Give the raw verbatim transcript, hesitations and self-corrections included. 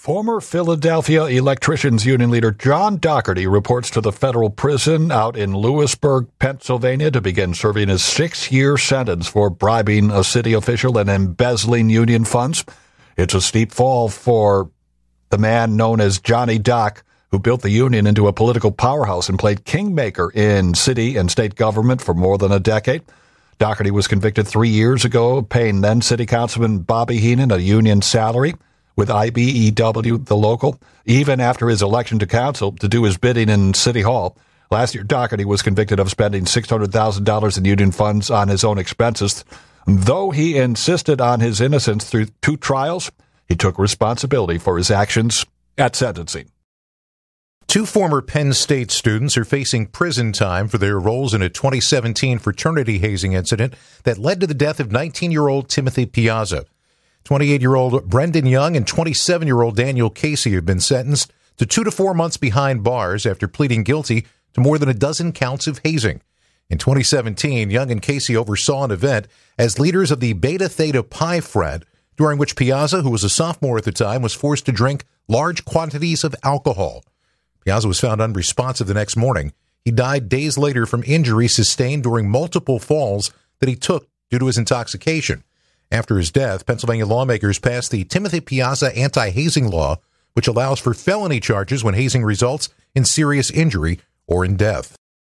Former Philadelphia Electricians Union leader John Doherty reports to the federal prison out in Lewisburg, Pennsylvania, to begin serving his six-year sentence for bribing a city official and embezzling union funds. It's a steep fall for the man known as Johnny Doc, who built the union into a political powerhouse and played kingmaker in city and state government for more than a decade. Doherty was convicted three years ago, paying then city councilman Bobby Heenan a union salary with I B E W, the local, even after his election to council to do his bidding in City Hall. Last year, Doherty was convicted of spending six hundred thousand dollars in union funds on his own expenses. Though he insisted on his innocence through two trials, he took responsibility for his actions at sentencing. Two former Penn State students are facing prison time for their roles in a twenty seventeen fraternity hazing incident that led to the death of nineteen-year-old Timothy Piazza. twenty-eight-year-old Brendan Young and twenty-seven-year-old Daniel Casey have been sentenced to two to four months behind bars after pleading guilty to more than a dozen counts of hazing. In twenty seventeen, Young and Casey oversaw an event as leaders of the Beta Theta Pi frat, during which Piazza, who was a sophomore at the time, was forced to drink large quantities of alcohol. Piazza was found unresponsive the next morning. He died days later from injuries sustained during multiple falls that he took due to his intoxication. After his death, Pennsylvania lawmakers passed the Timothy Piazza anti-hazing law, which allows for felony charges when hazing results in serious injury or in death.